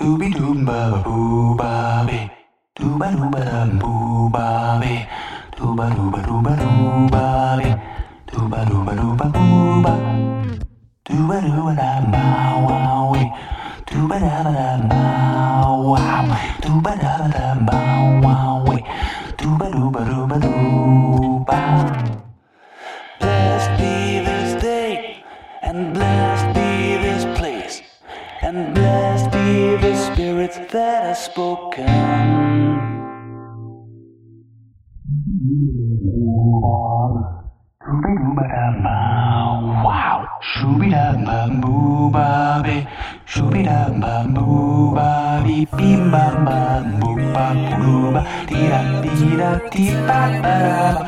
Dooby doo ba boo ba be. Dooba dooba dum boo ba be. Dooba dooba dooba doo ba be. Dooba dooba dooba boo ba. Dooba dooba da bow wow we. Dooba da ba da bow wow. Dooba da ba da bow wow we. Dooba dooba dooba doo ba. Blessed be this day, and blessed be this place, and blessed be the spirits that have spoken. Wow, shooby-da-bam-boo-ba-be, shooby-da-bam-boo-ba-be, bim-bam-bam-boo-ba-boo-ba, dee-da-dee-da-dee-ba-ba-ba-ba,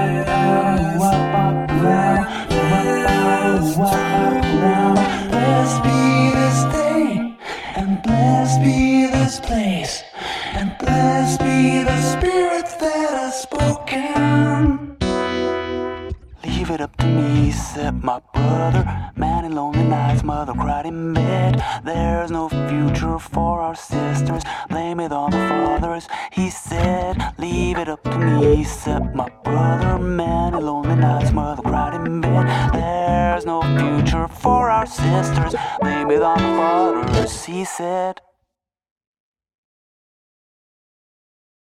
blessed be this day, and blessed be this place, and blessed be the spirits that have spoken. Leave it up to me, said my brother. Man in lonely nights, mother cried in bed. There's no future for our sisters, blame it on the fathers. He said, leave it up to me, said my brother. Man in lonely nights, mother cried in bed. There's no future for our sisters, blame it on the fathers. He said.